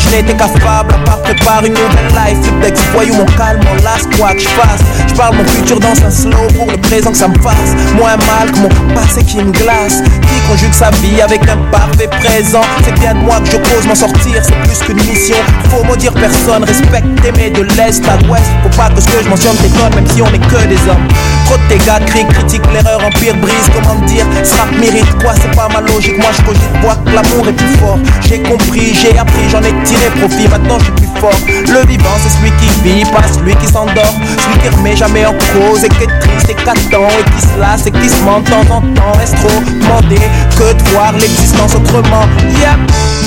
je n'étais qu'affable à part préparer une nouvelle life. Flip d'ex voyou, mon calme, mon las, quoi que je fasse. Je parle mon futur dans un slow pour le présent que ça me fasse moins mal que mon passé qui me glace. Qui conjugue sa vie avec un parfait présent. C'est bien de moi que je cause m'en sortir, c'est plus qu'une mission. Faut maudire personne, respecte aimer de l'est à l'ouest. Faut pas que ce que je mentionne t'étonne, même si on est que des hommes. Trop de dégâts, cris, critique, l'erreur, empire, brise. Comment dire, ce rap mérite quoi, c'est pas ma logique. Moi je cogite, vois que l'amour est plus fort. J'ai compris, j'ai appris, j'en ai tiré profit. Maintenant je suis plus fort. Le vivant c'est celui qui vit, pas celui qui s'endort. Celui qui remet jamais en cause et qui est triste et qu'attend et qui se lasse et qui se ment de temps en temps. Est-ce trop demander que de voir l'existence autrement? Yep.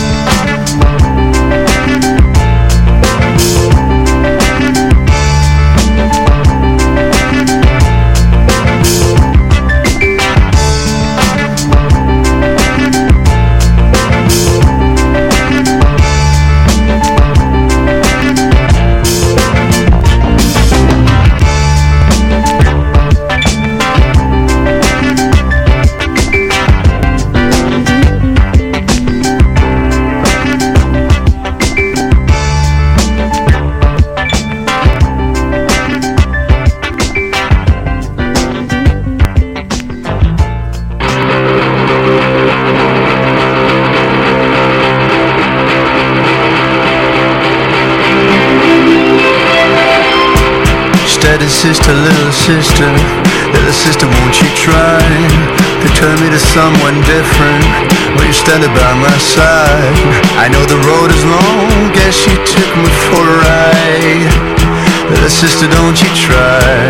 Sister, little sister, won't you try to turn me to someone different? Will you stand by my side? I know the road is long, guess you took me for a ride. Little sister, don't you try.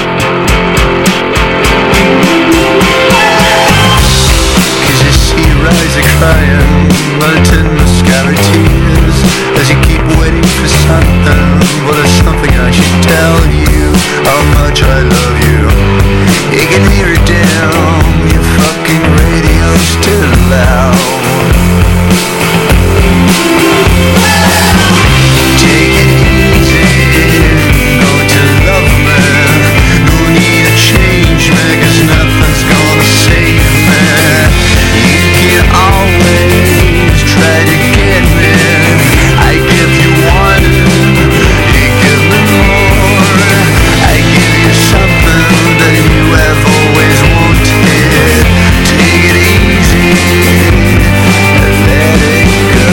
Cause you see your eyes are crying, melted mascara tears, as you keep waiting for something. Well, there's something I should tell you. How much I love you. You can hear it down. Your fucking radio's still loud. Take it easy. Go to love me. No need to change me, 'cause nothing's gonna save me. You can always try to get me. I give you one, you give me more. I give you something that you have always wanted. Take it easy and let it go.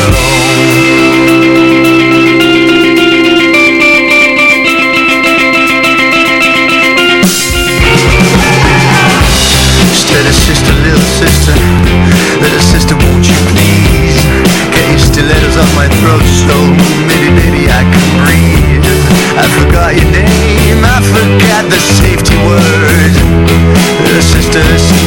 Steady sister, little sister, won't you please get your stilettos off my throat so maybe I can breathe. I forgot your name, I forgot the safety word. Little sister, listen,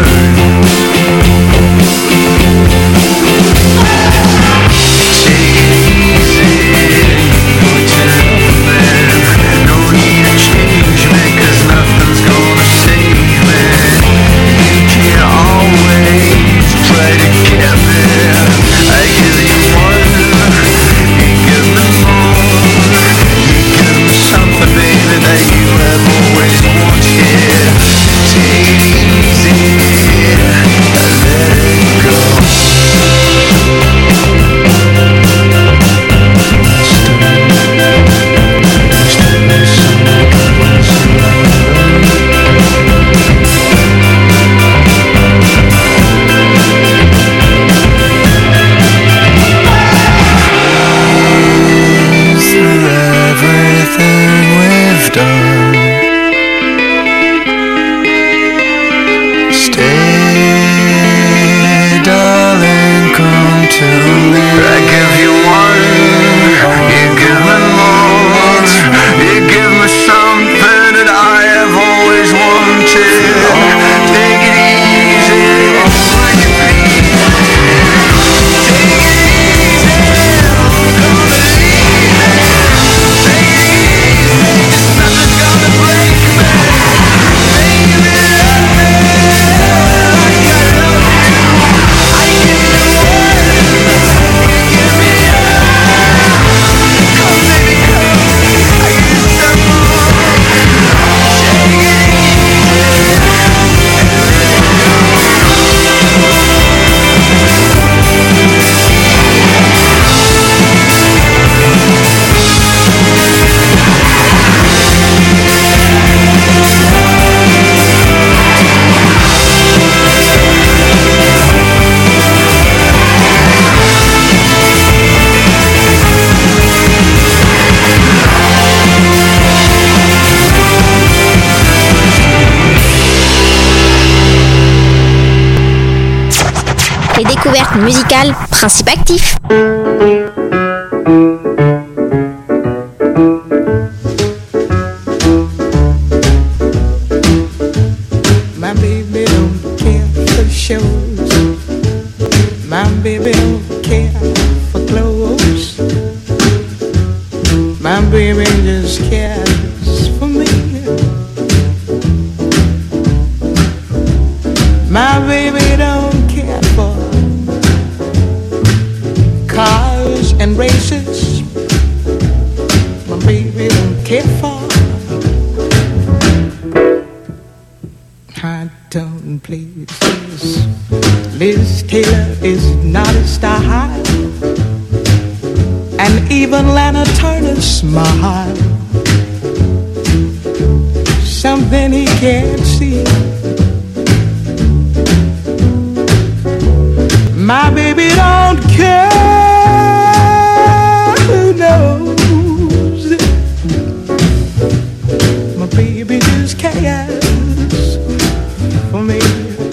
take it easy, go to love me. No need to change me, 'cause nothing's gonna save me. You can always try to get me. I give you one, you give me more. You give me something, baby, that you have always wanted. Take it easy, let it go. découverte musicale, Principe Actif. My baby don't care for shows. My baby don't care for clothes. My baby just cares for me. My baby don't care for cars and races. My baby don't care for high-tone places. Liz Taylor is not a style, and even Lana Turner's smile, something he can't see. My baby don't care who knows. My baby just cares for me.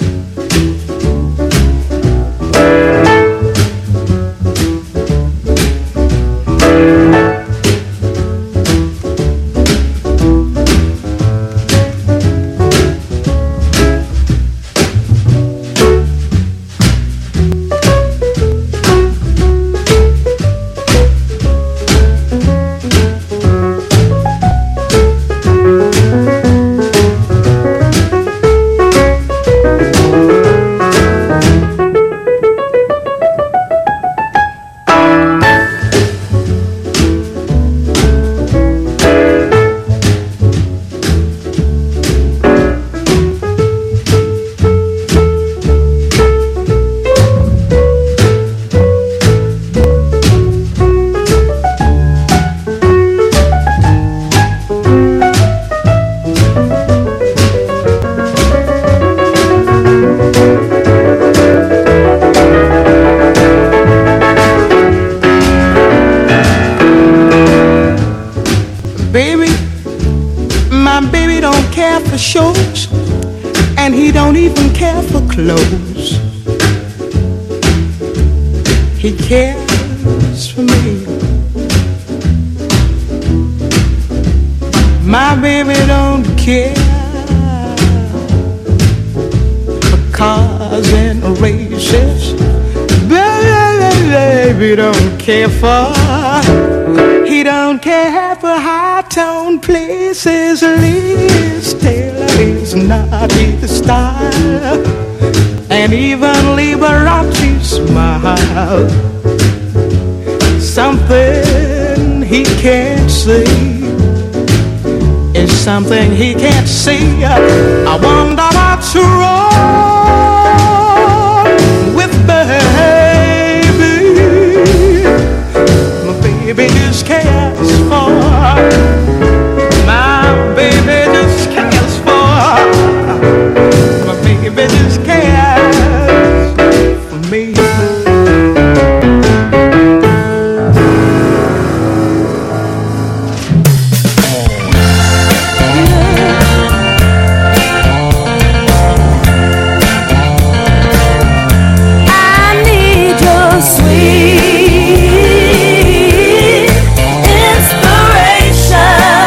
Shows, and he don't even care for clothes. He cares for me. My baby don't care for cars and races. Baby don't care for. He don't care for high-tone places. Liz Taylor is not his style, and even Liberace smile. Something he can't see is something he can't see. I wonder what's wrong with baby. My baby just cares for. My baby just cares for. My baby just cares for me. Sweet inspiration.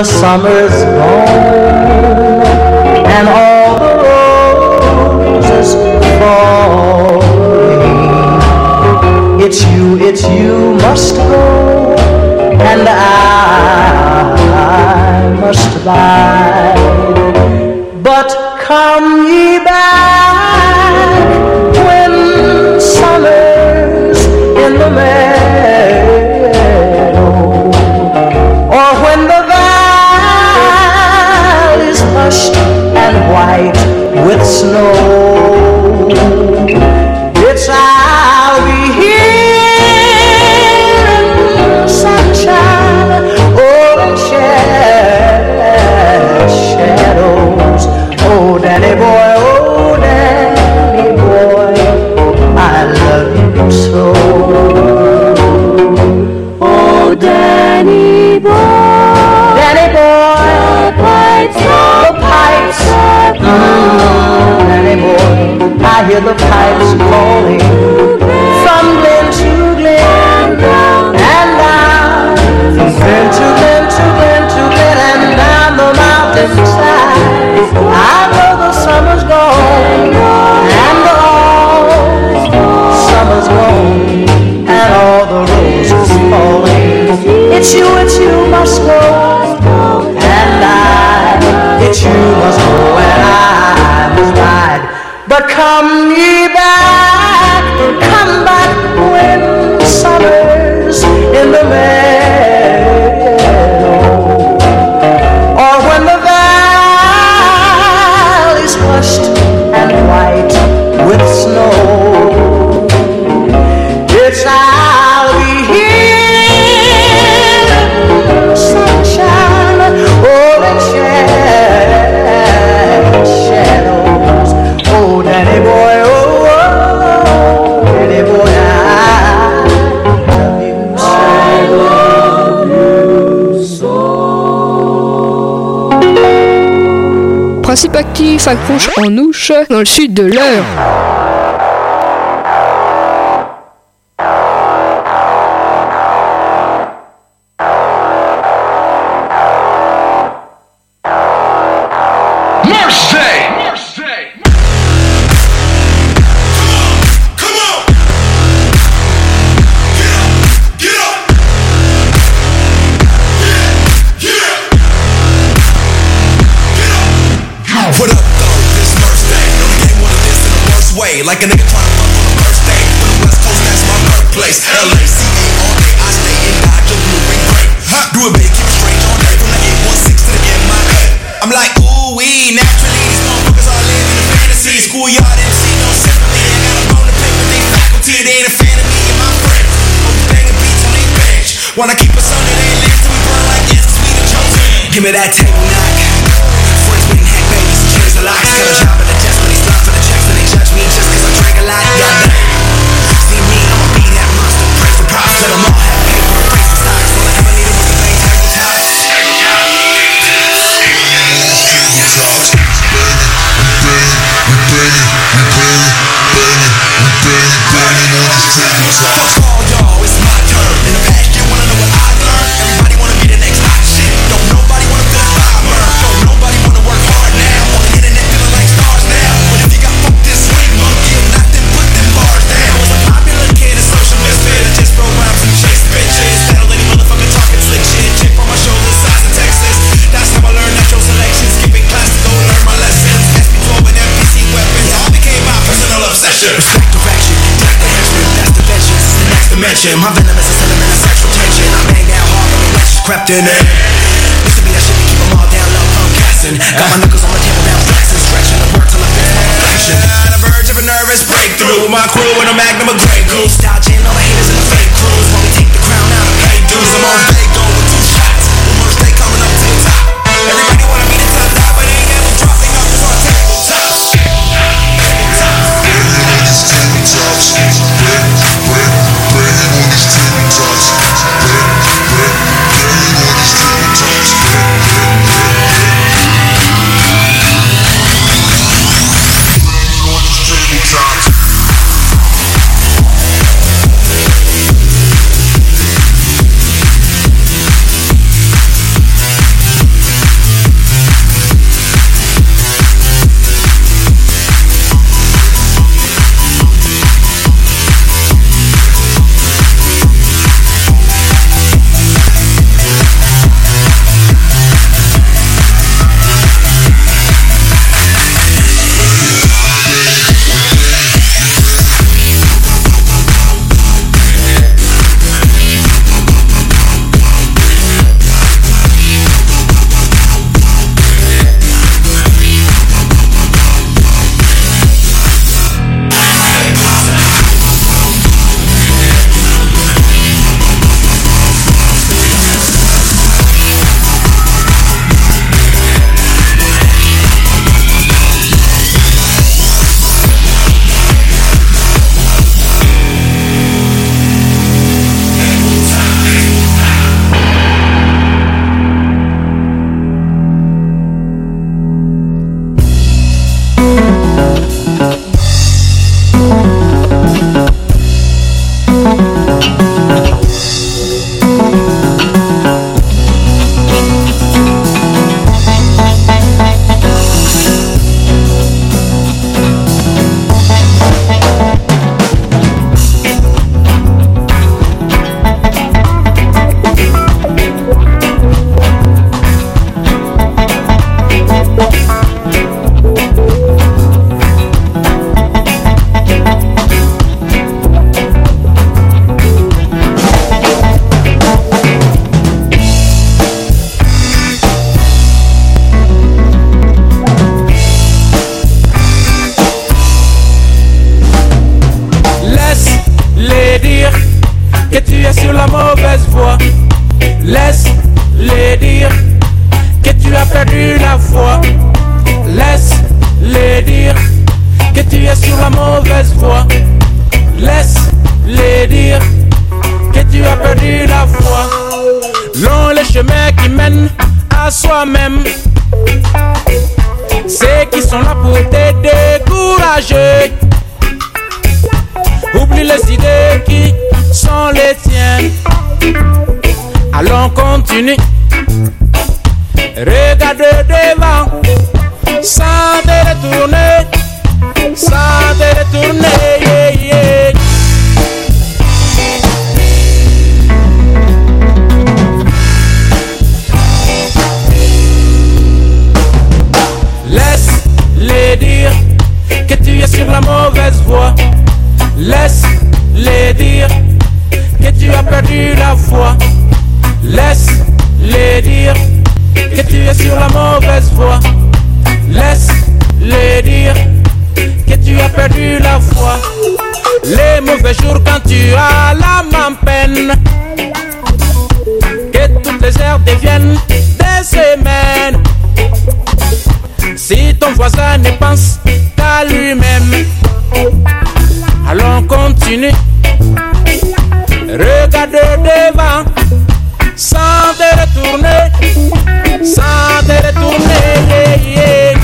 the summer's gone and all the roses falling. It's you must go and I must abide. But come ye back when summer's in the meadow, or when the valley's hushed and white with snow. It's I'll be here in sunshine, oh, and shadows. Oh, Danny boy, I love you so. Oh, Danny boy, the pipes, Danny boy, I hear the pipes calling from glen to glen and down, from glen to glen to glen to glen and down the mountainside. I know the summer's gone and all summer's gone and all the roses falling. It's you must go and it's you must go and I must ride. But come ye back, come back when summer's in the meadow, or when the valley's hushed and white with snow. It's I'll be here in sunshine, oh, and shadows. Oh, Danny boy, Danny boy, I love you so. Principe actif accroche en ouche dans le sud de l'Eure. Like a nigga tryna fuck on the first day. On the West Coast, that's my birthplace. LACA all day, I stay in Dodge, blue and gray. Do it big, keep it strange all day. From the 816 to the MIA. I'm like, ooh wee, naturally these motherfuckers all live in a fantasy. Schoolyard MC, no sympathy. I got a bone to pick with they faculty. They ain't a fan of me and my friends. Always banging beats on they bench. Wanna keep us under their lips till we burn like incense, we the chosen. Give me that table knock. Friends waiting, hack babies, cheers the locks. Got a job at the desk when they stop for the checks and they judge me just cause I drink a lot. Goddamn. See me, I'ma be that monster. Pray for props, let them all have paper and praise for stocks. All I ever needed was a bang tabletop. Fuck all y'all, it's my turn. In the past you wanna know what I learned. Everybody wanna be the next hot shit. Don't nobody wanna feel the fire burn. Don't nobody wanna work hard now. On the internet feeling like stars now. But if you got fucked this swing monkey, if not then put them bars down. Was a popular kid, a social misfit. I just wrote rhymes and chased bitches. Settled any motherfucker talking slick shit. Chip on my shoulders, size of Texas. That's how I learned natural selection. Skipping class to go learn my lessons. SP12 and MPC weapons all became my personal obsession. Respect direction, take the henchman. That's the vengeance, it's the next dimension. My venom is a sentiment of sexual tension. I bang down hard when the wretches crept in it. Used to be that shit to keep them all down low, I'm gassing. Got my knuckles on the table down flexing. Stretching the word till I fix my reflection. On the verge of a nervous breakthrough. With my crew and a magnum of Grey Goose. Dodging all the haters and the fake crews. While we take the crown out of pay dues. I'm on Fago with 2 shots. With merch day coming up to the top. Everybody wanna be the top dog, but ain't never dropping off the on tabletops. voix. Laisse-les dire que tu as perdu la foi. Laisse-les dire que tu es sur la mauvaise voie. Laisse-les dire que tu as perdu la foi. Long les chemins qui mènent à soi-même, ceux qui sont là pour te décourager. Oublie les idées qui sont les tiennes. Allons continue. Regarde devant, sans te retourner, sans te retourner, yeah, yeah. Laisse-les dire que tu es sur la mauvaise voie. Laisse-les dire que tu as perdu la foi. Laisse-les dire que tu es sur la mauvaise voie. Laisse-les dire que tu as perdu la foi. Les mauvais jours quand tu as l'âme en peine, que toutes les heures deviennent des semaines. Si ton voisin ne pense qu'à lui-même, allons continue. Regarde devant, sans te retourner, sans te retourner, yeah, yeah.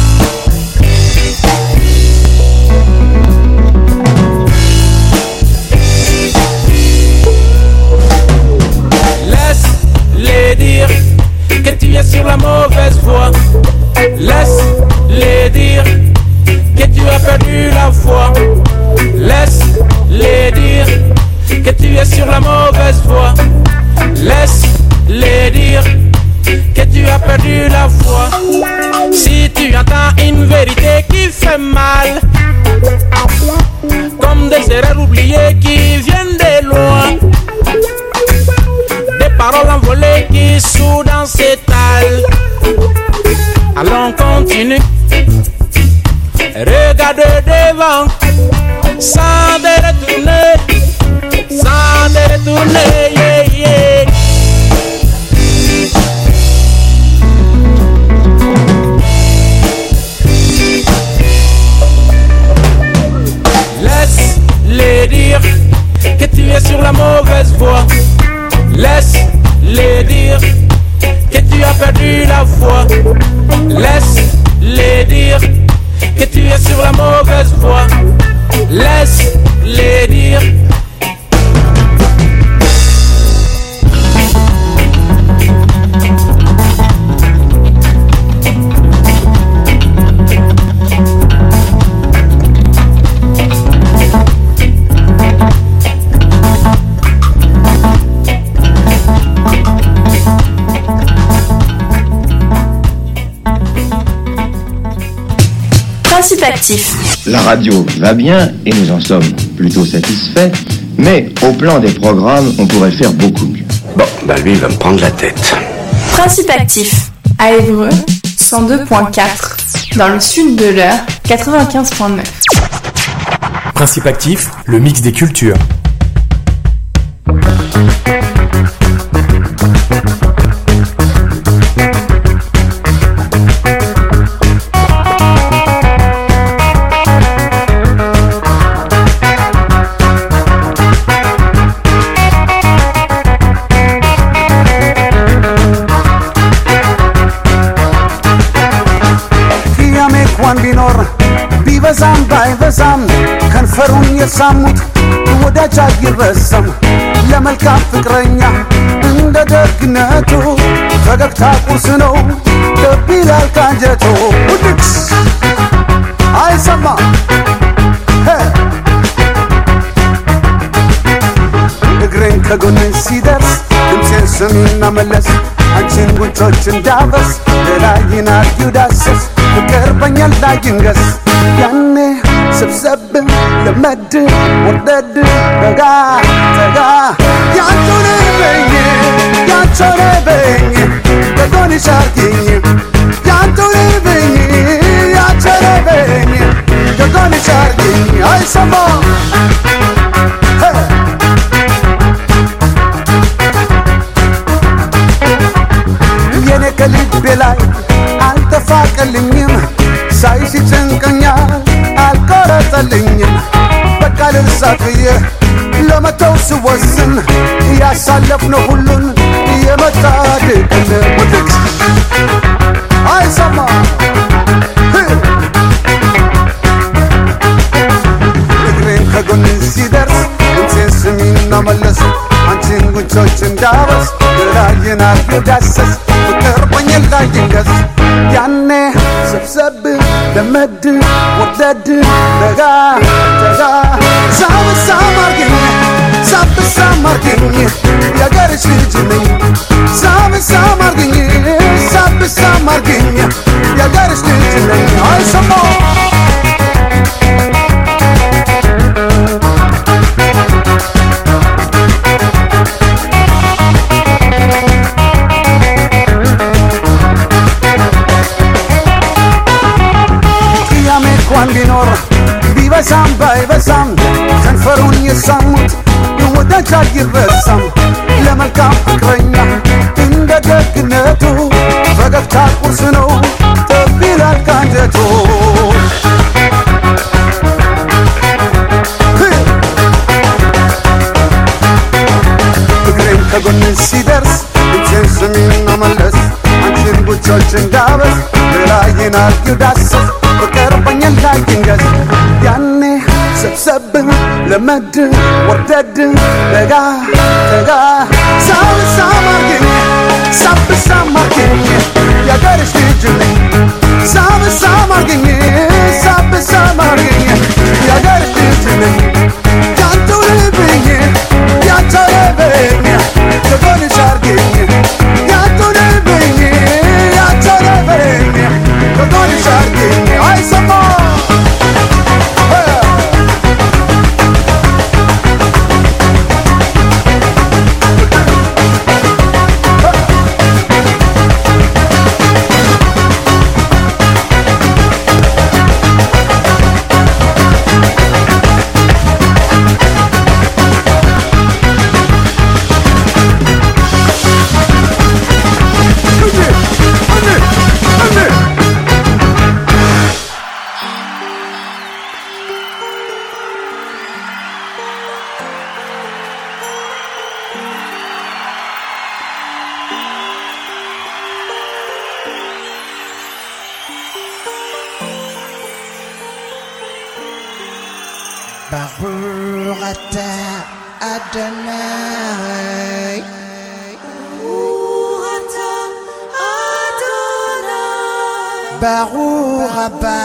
Laisse-les dire que tu es sur la mauvaise voie. Laisse-les dire que tu as perdu la foi. Laisse-les dire que tu es sur la mauvaise voie. Laisse-les dire que tu as perdu la foi. Si tu entends une vérité qui fait mal, comme des erreurs oubliées qui viennent de loin, des paroles envolées qui soudain s'étalent, allons continue. Regarde devant, sans te retourner, sans te retourner, yeah, yeah. Laisse-les dire que tu es sur la mauvaise voie. Laisse-les dire que tu as perdu la foi. Laisse-les dire que tu es sur la mauvaise voie. Laisse-les dire. Principe actif. La radio va bien et nous en sommes plutôt satisfaits, mais au plan des programmes, on pourrait faire beaucoup mieux. Bon, bah lui, il va me prendre la tête. Principe actif. À Évreux, 102.4. Dans le sud de l'Eure, 95.9. Principe actif, le mix des cultures. ቢበዛም ባይበዛም ከንፈሩን የሳሙት ወዳጅ አይረሳም። ለመልካም ፍቅረኛ እንደ ደግነቱ ፈገግታ ቁርስ ነው ልብ ይላል ካንጀቱ። ውድቅስ አይሰማ እግሬን ከጎኔ ሲደርስ ድምፄን ስሚና መለስ አንቺን ጉንጮች እንዳበስ ሌላይን አርጊው ዳስስ ፍቅር በኛ ላይ ይንገስ ያኔ ሰብሰብ ለመድ ወርደድ ረጋ ተጋ ያንቺን በኝ ከጎንሽ አርጊኝ ያንቺን በኝ ከጎንሽ አርጊኝ አይሰማ ላይ አልተፋቀልኝም ሳይሽ ይጨንቀኛል አልቆረጠልኝም በቃ ልርሳት ብዬ ለመተው ስወስን ያሳለፍነው ሁሉን የመጣ ድቅል ውድቅ አይሰማ እግሬን ከጎን ሲደርስ ድምፄን ስሚና መለስ አንቺን ጉንጮች እንዳበስ ግራዬን አርጌው ዳሰስ ፍቅር ቆኘን ላይ ይንገስ ያኔ ሰብሰብ ለመድ ወርደድ ደጋ ደጋ ሳብሳም አርገኝ ሳብሳም አርገኝ የአገርሽ ልጅ ነኝ ሳብሳም አርገኝ ሳብሳም አርገኝ የአገርሽ ልጅ ነኝ አይሰማው ቢኖር ቢበዛም ባይበዛም ከንፈሩን የሳሙት ወዳጅ አይረሳም ለመልካም ፍቅረኛ እንደ ደግነቱ ፈገግታ ቁርስ ነው ጠብ ይላል ካንጀቱ እግሬም ከጎን ሲደርስ ድምፄን ስሚና መለስ አንቺን ጉንጮች እንዳበስ ግራዬን አርጌው ዳሰስ ፍቅር በኛን ላይ ይንገስ ያኔ ሰብሰብ ለመድ ወርደድ ደጋ ደጋ ሳብሳም አርገኝ ሳብሳም አርገኝ የአገርሽ ልጅ ነኝ ሳብሳም አርገኝ ሳብሳም አርገኝ የአገርሽ ልጅ ነኝ ያንተው ልብኝ ያንተው ልብኝ ከጎንሽ አርገኝ ያንተው ልብኝ ያንተው ልብኝ ከጎንሽ አርገኝ አይሰማ Barurata Adonai Baruch Haba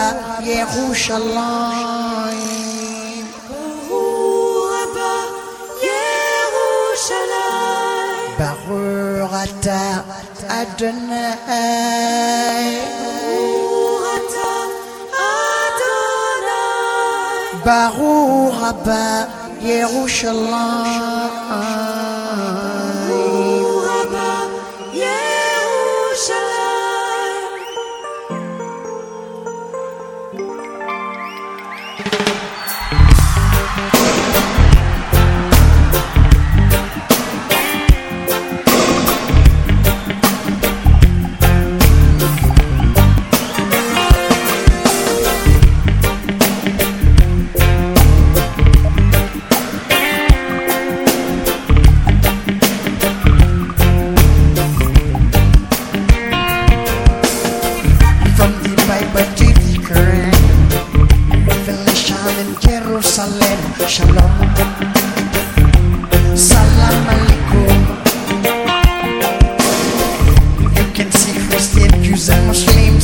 Yerushalayim Baruch Ata Adonai Baruch Haba Yerushalayim Shalom, Salam Alaikum. You can see Christian, Jews and Muslims.